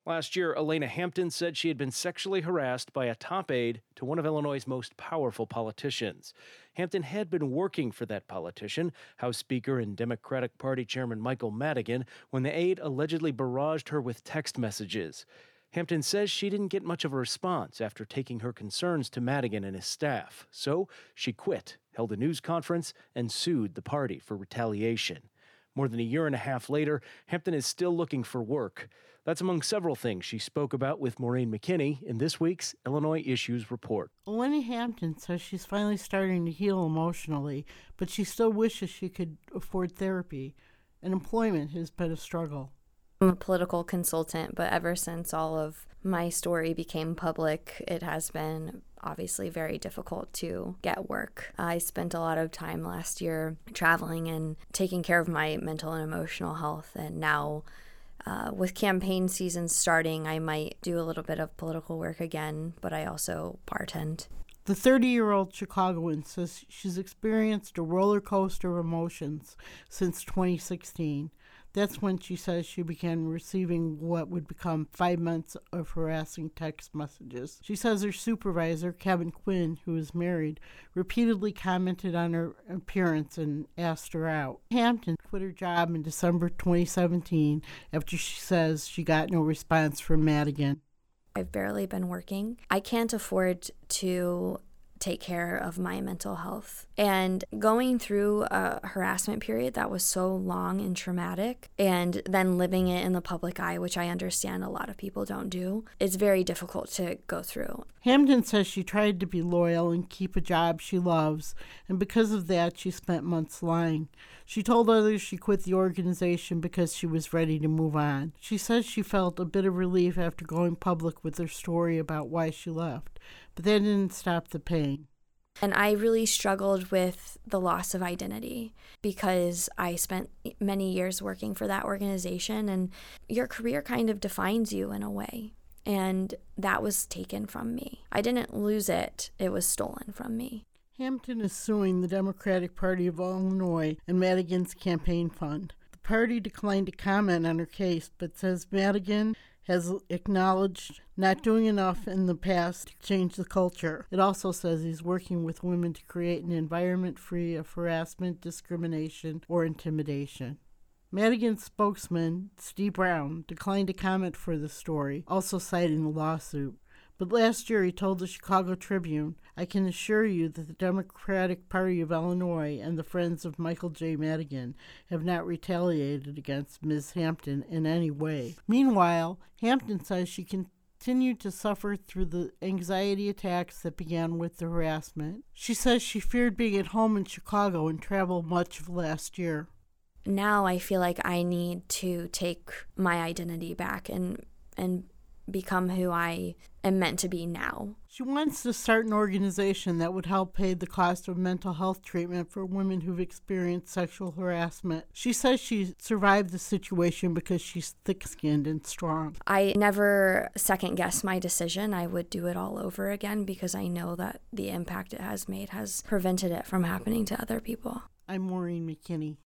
Last year, Elena Hampton said she had been sexually harassed by a top aide to one of Illinois' most powerful politicians. Hampton had been working for that politician, House Speaker and Democratic Party Chairman Michael Madigan, when the aide allegedly barraged her with text messages. Hampton says she didn't get much of a response after taking her concerns to Madigan and his staff. So she quit, held a news conference, and sued the party for retaliation. More than a year and a half later, Hampton is still looking for work. That's among several things she spoke about with Maureen McKinney in this week's Illinois Issues Report. Elena Hampton says she's finally starting to heal emotionally, but she still wishes she could afford therapy, and employment has been a struggle. I'm a political consultant, but ever since all of my story became public, it has been obviously very difficult to get work. I spent a lot of time last year traveling and taking care of my mental and emotional health, and now with campaign season starting, I might do a little bit of political work again, but I also bartend. The 30-year-old Chicagoan says she's experienced a roller coaster of emotions since 2016. That's when she says she began receiving what would become 5 months of harassing text messages. She says her supervisor, Kevin Quinn, who is married, repeatedly commented on her appearance and asked her out. Hampton quit her job in December 2017 after she says she got no response from Madigan. I've barely been working. I can't afford to take care of my mental health. And going through a harassment period that was so long and traumatic, and then living it in the public eye, which I understand a lot of people don't do, it's very difficult to go through. Hampton says she tried to be loyal and keep a job she loves, and because of that, she spent months lying. She told others she quit the organization because she was ready to move on. She says she felt a bit of relief after going public with her story about why she left, but that didn't stop the pain. And I really struggled with the loss of identity because I spent many years working for that organization, and your career kind of defines you in a way. And that was taken from me. I didn't lose it. It was stolen from me. Hampton is suing the Democratic Party of Illinois and Madigan's campaign fund. The party declined to comment on her case, but says Madigan has acknowledged not doing enough in the past to change the culture. It also says he's working with women to create an environment free of harassment, discrimination, or intimidation. Madigan's spokesman, Steve Brown, declined to comment for the story, also citing the lawsuit. But last year he told the Chicago Tribune, "I can assure you that the Democratic Party of Illinois and the Friends of Michael J. Madigan have not retaliated against Ms. Hampton in any way." Meanwhile, Hampton says she continued to suffer through the anxiety attacks that began with the harassment. She says she feared being at home in Chicago and traveled much of last year. Now I feel like I need to take my identity back and become who I am meant to be now. She wants to start an organization that would help pay the cost of mental health treatment for women who've experienced sexual harassment. She says she survived the situation because she's thick-skinned and strong. I never second-guessed my decision. I would do it all over again because I know that the impact it has made has prevented it from happening to other people. I'm Maureen McKinney.